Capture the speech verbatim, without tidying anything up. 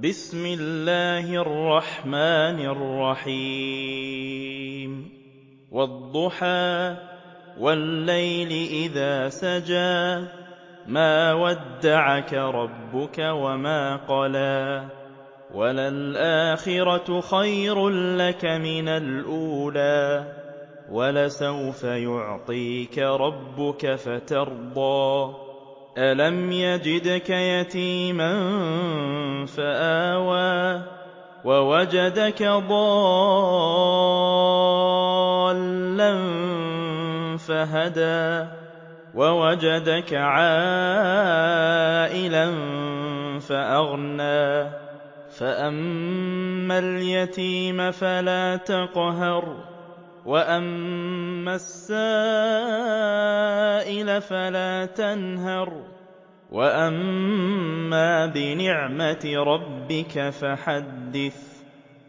بسم الله الرحمن الرحيم والضحى والليل إذا سجى ما ودعك ربك وما قلى وللآخرة خير لك من الأولى ولسوف يعطيك ربك فترضى ألم يجدك يتيما فآوى ووجدك ضالا فهدى ووجدك عائلا فأغنى فأما اليتيم فلا تقهر وأما السائل فلا تنهر وأما بنعمة ربك فحدث